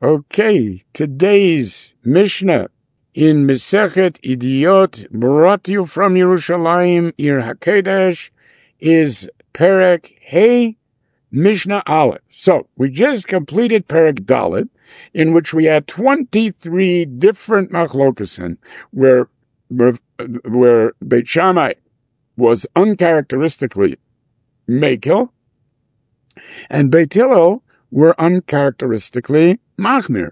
Okay, today's Mishnah in Masechet Idiot, brought to you from Yerushalayim, Ir HaKodesh, is Perek Hey, Mishnah Aleph. So, we just completed Perek Dalet, in which we had 23 different machlokasin, where Beit Shammai was uncharacteristically Mekel, and Beit Hillel were uncharacteristically Machmir.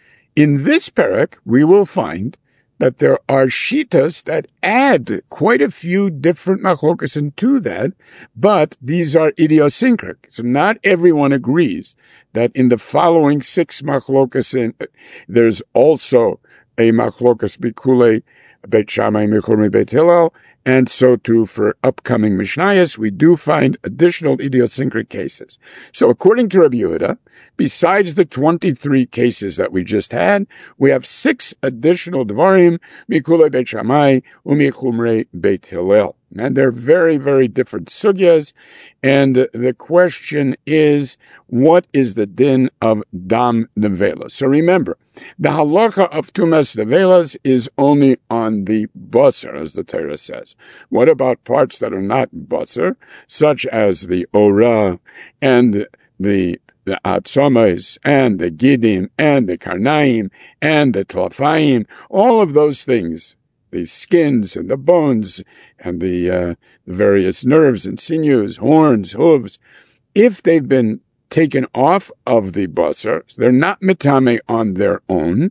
In this parak, we will find that there are shitas that add quite a few different machlokasin to that, but these are idiosyncratic. So not everyone agrees that in the following 6 machlokasin, there's also a machlokas bikule Beit Shammai Michur Beit Hillel, and so too for upcoming Mishnayos, we do find additional idiosyncratic cases. So according to Rabbi Yehuda, besides the 23 cases that we just had, we have 6 additional Dvarim, Mikulei Beit Shammai, Umichumrei Beit Hillel. And they're very, very different sugyas. And the question is, what is the din of Dam Nevela? So remember, the halacha of Tumas Nevelas is only on the basar, as the Torah says. What about parts that are not basar, such as the ora and the atzomais and the gidim and the karnaim and the tlafayim, all of those things, the skins and the bones and the various nerves and sinews, horns, hooves, if they've been taken off of the basar, so they're not metame on their own.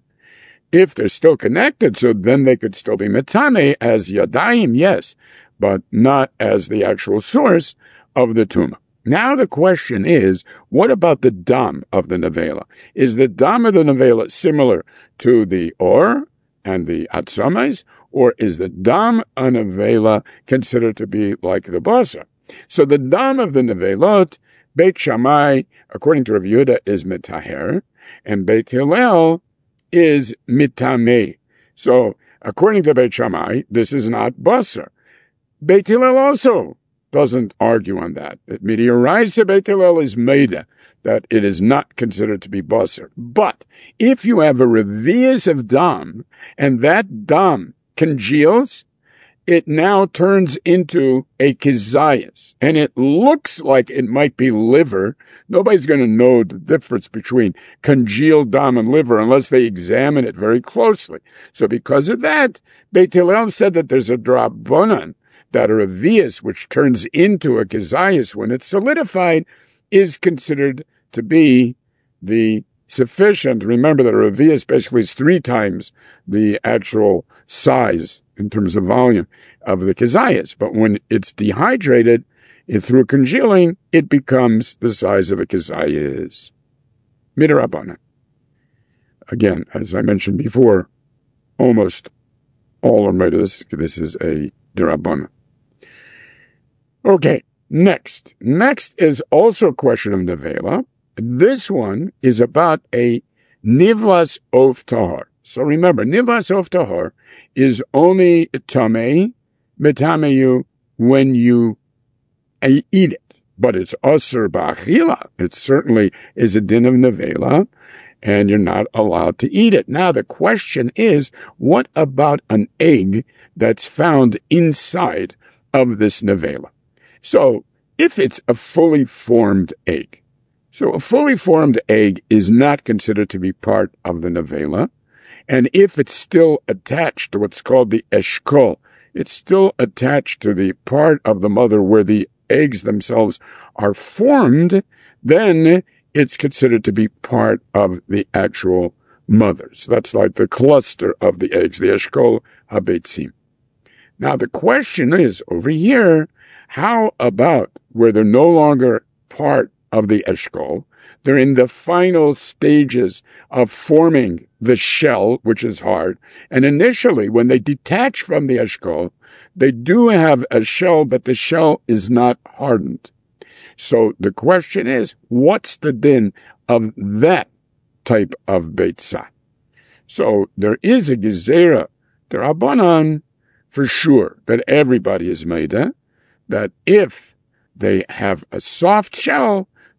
If they're still connected, so then they could still be metame as yadayim, yes, but not as the actual source of the tumah. Now the question is, what about the dam of the nevela? Is the dam of the nevela similar to the or and the atzomais, or is the dam of nevela considered to be like the basar? So the dam of the nevelot, Beit Shammai, according to Rav Yehuda, is mitaher, and Beit Hillel is mitameh. So, according to Beit Shammai, this is not basar. Beit Hillel also doesn't argue on that. Midiraisa Beit Hillel is meida, that it is not considered to be basar. But if you have a revius of dam, and that dam congeals, it now turns into a kizayas, and it looks like it might be liver. Nobody's going to know the difference between congealed dam and liver unless they examine it very closely. So because of that, Beit Hillel said that there's a drabanan, that a revius, which turns into a kizayas when it's solidified, is considered to be the sufficient. Remember that a revius basically is 3 times the actual size in terms of volume of the kizayas. But when it's dehydrated, through congealing, it becomes the size of a kizayas. Midrabanan. Again, as I mentioned before, almost all are made of this. This is a derabanan. Okay, next. Next is also a question of nevela. This one is about a nivlas of tahar. So remember, nivlas of tahar is only tamei, metameyu, when you eat it. But it's asur ba'achila. It certainly is a din of nevela, and you're not allowed to eat it. Now the question is, what about an egg that's found inside of this nevela? So if it's a fully formed egg, so a fully formed egg is not considered to be part of the nevela. And if it's still attached to what's called the eshkol, it's still attached to the part of the mother where the eggs themselves are formed, then it's considered to be part of the actual mother. So that's like the cluster of the eggs, the eshkol habetzim. Now the question is, over here, how about where they're no longer part of the eshkol, they're in the final stages of forming the shell, which is hard. And initially, when they detach from the eshkol, they do have a shell, but the shell is not hardened. So the question is, what's the din of that type of beitzah? So there is a gezerah, derabanan, for sure, that everybody is made, that if they have a soft shell,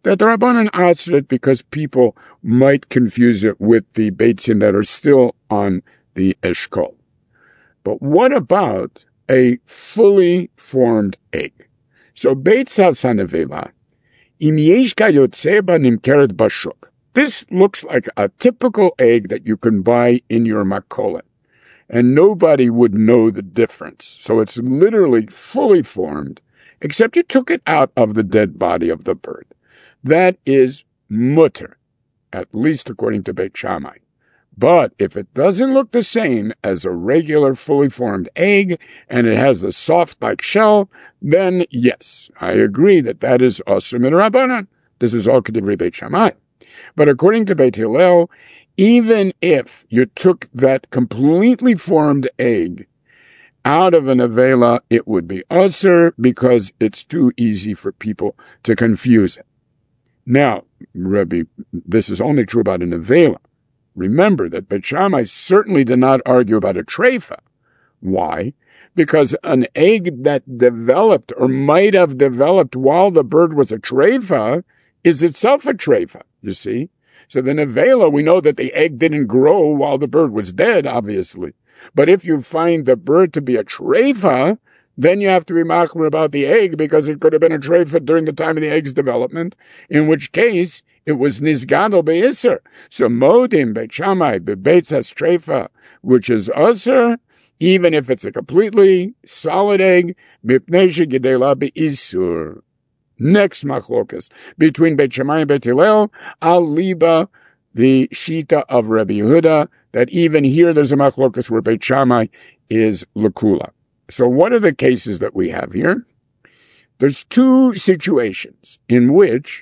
that the Rabbanan asked it because people might confuse it with the beitzim that are still on the eshkol. But what about a fully formed egg? So beitz hasanevela, im yesh kayotze ba nimkeret bashuk. This looks like a typical egg that you can buy in your makolet, and nobody would know the difference. So it's literally fully formed, except you took it out of the dead body of the bird. That is mutter, at least according to Beit Shammai. But if it doesn't look the same as a regular fully formed egg, and it has a soft-like shell, then yes, I agree that is asur midrabanan. This is all k'divrei Beit Shammai. But according to Beit Hillel, even if you took that completely formed egg out of an avela, it would be asur because it's too easy for people to confuse it. Now, Rebbe, this is only true about an avela. Remember that Beit Shammai certainly did not argue about a treifa. Why? Because an egg that developed or might have developed while the bird was a treifa is itself a treifa, you see? So the nevela, we know that the egg didn't grow while the bird was dead, obviously. But if you find the bird to be a treifa, then you have to be machmir about the egg because it could have been a treifa during the time of the egg's development, in which case it was nizgadol be'isser. So modim Beit Shammai bebeitzas treifa, which is asur, even if it's a completely solid egg, mipnei shegedela be'isur. Next machlokas between Beit Shammai and Beit Hillel, al liba, the shita of Rabbi Yehuda, that even here there's a machlokas where Beit Shammai is lekula. So what are the cases that we have here? There's two situations in which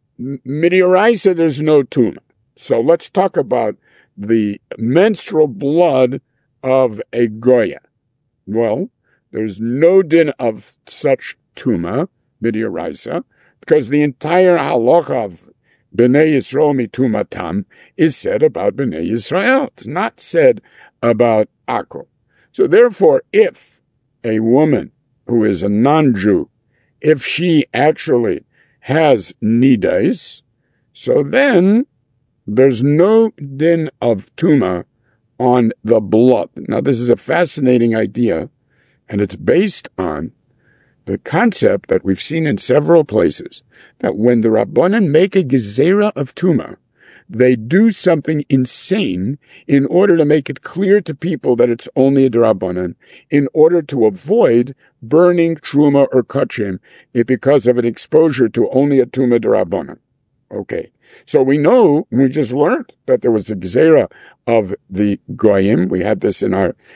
midioraisa there's no tuma. So let's talk about the menstrual blood of a goya. Well, there's no din of such tuma, midioraisa, because the entire halacha of Bnei Yisrael mitumatam is said about Bnei Yisrael. It's not said about Akko. So therefore, if a woman who is a non-Jew, if she actually has nidas, so then there's no din of tuma on the blood. Now, this is a fascinating idea, and it's based on the concept that we've seen in several places, that when the Rabbanan make a gezerah of tuma, they do something insane in order to make it clear to people that it's only a D'Rabbanan, in order to avoid burning truma or kachim because of an exposure to only a tuma D'Rabbanan. Okay, so we just learned that there was a gezerah of the goyim. We had this in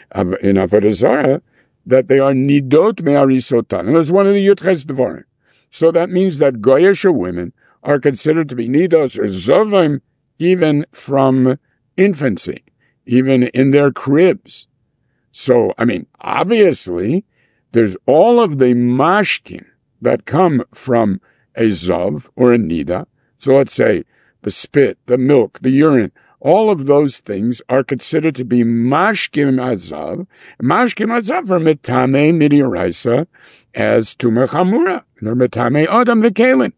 Avodah Zarah, that they are nidot me'arisotan. And it's one of the Yudches Dvarim. So that means that goyish women are considered to be nidos or zovim even from infancy, even in their cribs. So, obviously, there's all of the mashkin that come from a zov or a nida. So let's say the spit, the milk, the urine, all of those things are considered to be mashkim azav. Mashkim azav are metame midioraisa as tumah chamura. They're metame adam v'kelin.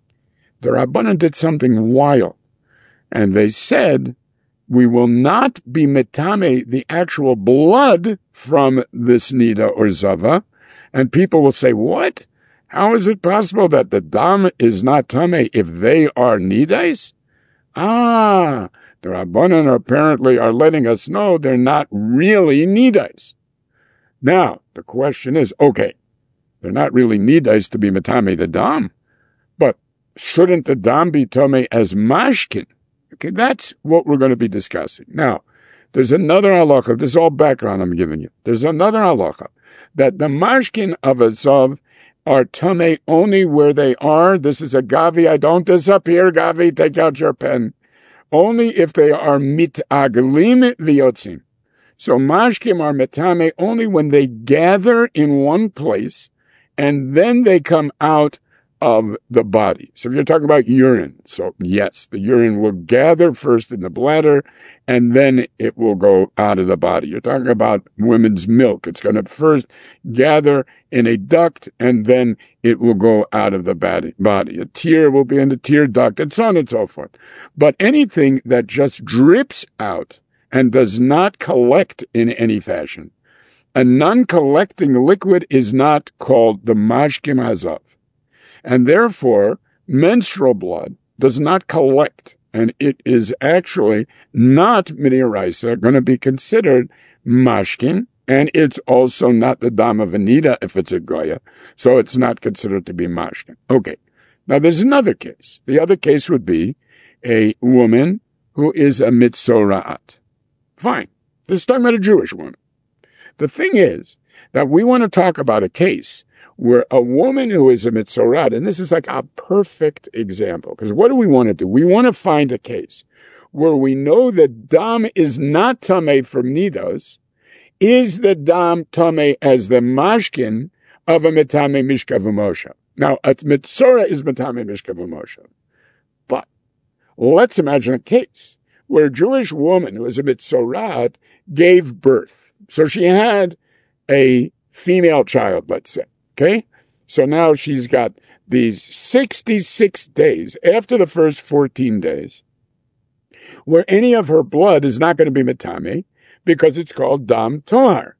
The Rabbanan did something wild, and they said, we will not be metame the actual blood from this nida or zava. And people will say, what? How is it possible that the dam is not tame if they are nidas? The Rabbanan apparently are letting us know they're not really nidas. Now, the question is, okay, they're not really nidas to be metame the dam, but shouldn't the dam be tame as mashkin? Okay, that's what we're going to be discussing. Now, there's another halacha. This is all background I'm giving you. There's another halacha that the mashkin of a zav are tame only where they are. This is a gavi. I don't disappear, gavi. Take out your pen. Only if they are mitaglim v'yotzim. So mashkim are metame only when they gather in one place and then they come out of the body. So if you're talking about urine, so yes, the urine will gather first in the bladder and then it will go out of the body. You're talking about women's milk. It's going to first gather in a duct and then it will go out of the body. A tear will be in the tear duct and so on and so forth. But anything that just drips out and does not collect in any fashion, a non-collecting liquid is not called the mashkim hazav. And therefore, menstrual blood does not collect, and it is actually not midiraisa going to be considered mashkin, and it's also not the dam of anida if it's a goya, so it's not considered to be mashkin. Okay, now there's another case. The other case would be a woman who is a mitzoraat. Fine, this is talking about a Jewish woman. The thing is that we want to talk about a case where a woman who is a mitzorat, and this is like a perfect example, because what do we want to do? We want to find a case where we know that dam is not tameh from nidos. Is the dam tameh as the mashkin of a metame mishka v'moshe? Now, a mitzora is metame mishka v'moshe. But let's imagine a case where a Jewish woman who is a mitzorat gave birth. So she had a female child, let's say. Okay, so now she's got these 66 days after the first 14 days where any of her blood is not going to be metame because it's called dam tohar.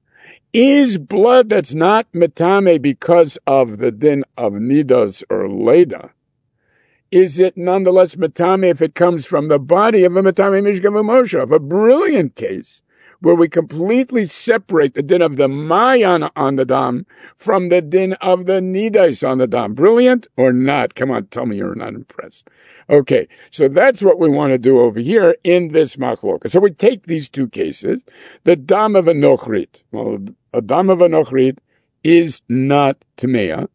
Is blood that's not metame because of the din of nidos or leda, is it nonetheless metame if it comes from the body of a metame mishka v'moshe? A brilliant case where we completely separate the din of the mayan on the dam from the din of the nidas on the dam. Brilliant or not? Come on, tell me you're not impressed. Okay, so that's what we want to do over here in this machloka. So we take these two cases. The dam of a nochrit. Well, a dam of a nochrit is not tamea.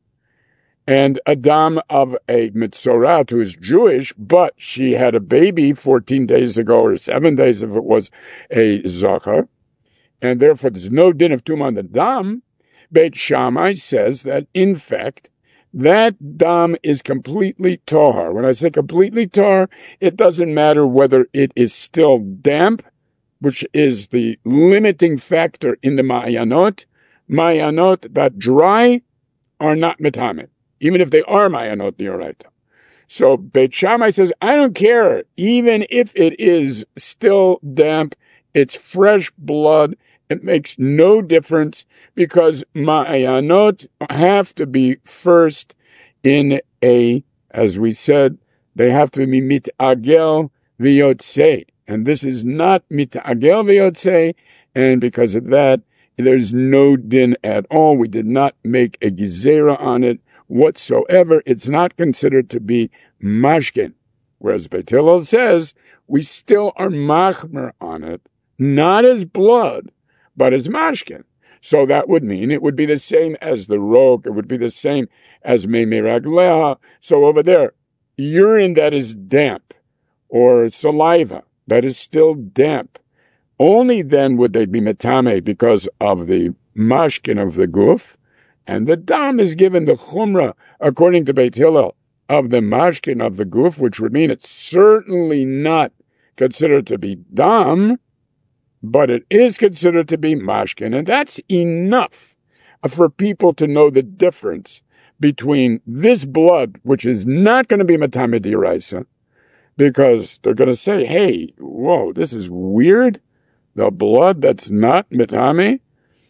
And a dam of a mitzorat who is Jewish, but she had a baby 14 days ago or 7 days if it was a zachar, and therefore there's no din of tumah on the dam. Beit Shammai says that, in fact, that dam is completely tahar. When I say completely tahar, it doesn't matter whether it is still damp, which is the limiting factor in the ma'ayanot. Ma'ayanot that dry are not metame, even if they are ma'ayanot d'oraita. So Beit Shammai says, I don't care, even if it is still damp, it's fresh blood, it makes no difference, because ma'ayanot have to be first in a, as we said, they have to be mitagel v'yotzei. And this is not mitagel v'yotzei, and because of that, there's no din at all. We did not make a gezerah on it whatsoever. It's not considered to be mashkin. Whereas Beit Hillel says, we still are machmer on it, not as blood, but as mashkin. So that would mean it would be the same as the rog, it would be the same as memiragleha. So over there, urine that is damp, or saliva that is still damp, only then would they be metame because of the mashkin of the guf, and the dam is given the chumrah, according to Beit Hillel, of the mashkin of the guf, which would mean it's certainly not considered to be dam, but it is considered to be mashkin, and that's enough for people to know the difference between this blood, which is not going to be metame d'oraisa, because they're going to say, hey, whoa, this is weird. The blood that's not metame,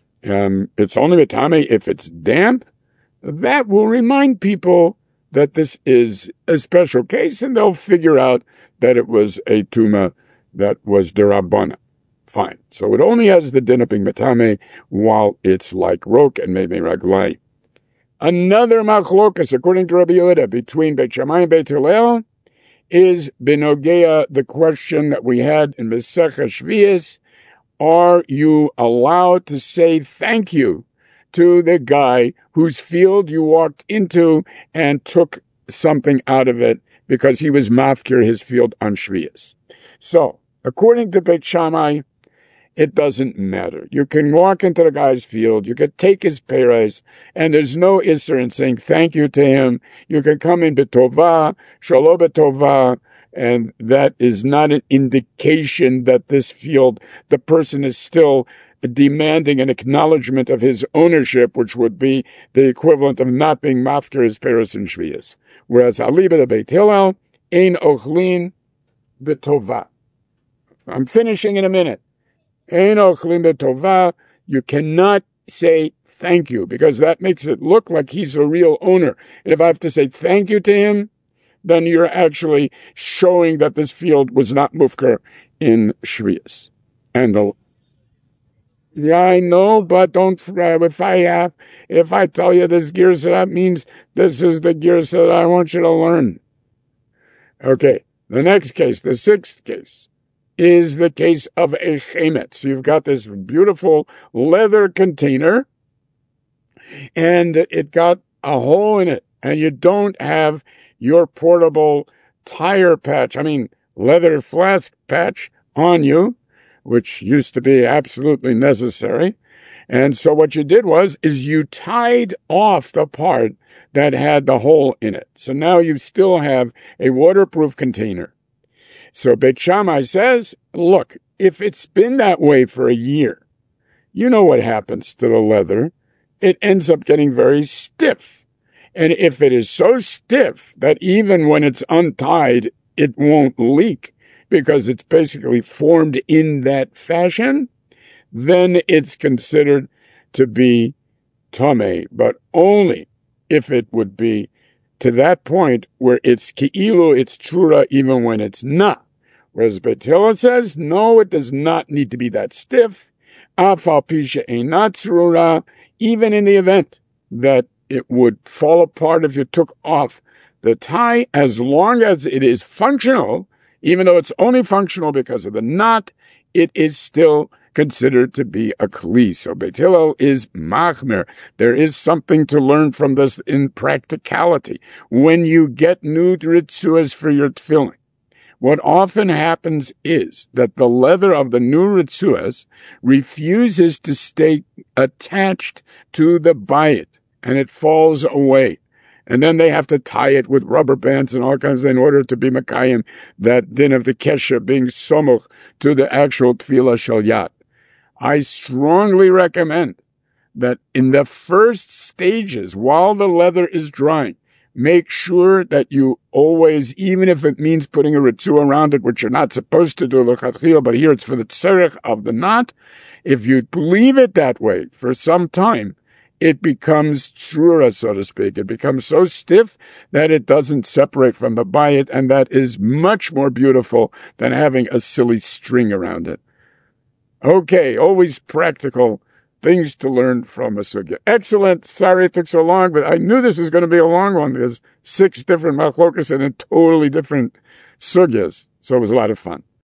it's only metame if it's damp. That will remind people that this is a special case, and they'll figure out that it was a tuma that was derabana. Fine. So it only has the din of being metame while it's like rok and maybe raglai. Another machlokas, according to Rabbi Yehuda, between Beit Shammai and Beit Hillel, is benogea, the question that we had in Masechah Shvius. Are you allowed to say thank you to the guy whose field you walked into and took something out of it because he was mafkir his field on Shvius? So, according to Beit Shammai, it doesn't matter. You can walk into the guy's field, you can take his payrise, and there's no isser in saying thank you to him. You can come in betova, shalo betova, and that is not an indication that this field, the person is still demanding an acknowledgement of his ownership, which would be the equivalent of not being mafker his peros and shvius. Whereas aliba de Beit Hillel, ein ochlin betova. I'm finishing in a minute. Ein ochlin betova. You cannot say thank you, because that makes it look like he's a real owner. And if I have to say thank you to him, then you're actually showing that this field was not mufker in shvius. And yeah, I know, but don't. If I tell you this girsa, that means this is the girsa that I want you to learn. Okay, the next case, the sixth case, is the case of a chemet. So you've got this beautiful leather container, and it got a hole in it, and you don't have your portable tire patch, leather flask patch on you, which used to be absolutely necessary. And so what you did is you tied off the part that had the hole in it. So now you still have a waterproof container. So Beit Shammai says, look, if it's been that way for a year, you know what happens to the leather. It ends up getting very stiff. And if it is so stiff that even when it's untied, it won't leak, because it's basically formed in that fashion, then it's considered to be tameh, but only if it would be to that point where it's ki'ilu, it's trura, even when it's not. Whereas Beit Hillel says, no, it does not need to be that stiff, af al pi she'einat trura, even in the event that it would fall apart if you took off the tie, as long as it is functional. Even though it's only functional because of the knot, it is still considered to be a kli. So Beit Hillel is machmer. There is something to learn from this in practicality. When you get new ritzuas for your tefillin, what often happens is that the leather of the new ritzuas refuses to stay attached to the bayit, and it falls away. And then they have to tie it with rubber bands and all kinds in order to be Mekayim, that din of the kesher being somuch to the actual tefillah shel yad. I strongly recommend that in the first stages, while the leather is drying, make sure that you always, even if it means putting a ritzua around it, which you're not supposed to do, but here it's for the tzerich of the knot, if you leave it that way for some time, it becomes trura, so to speak. It becomes so stiff that it doesn't separate from the bayit, and that is much more beautiful than having a silly string around it. Okay, always practical things to learn from a sugya. Excellent. Sorry it took so long, but I knew this was going to be a long one. There's 6 different machlokas and in totally different sugyas, so it was a lot of fun.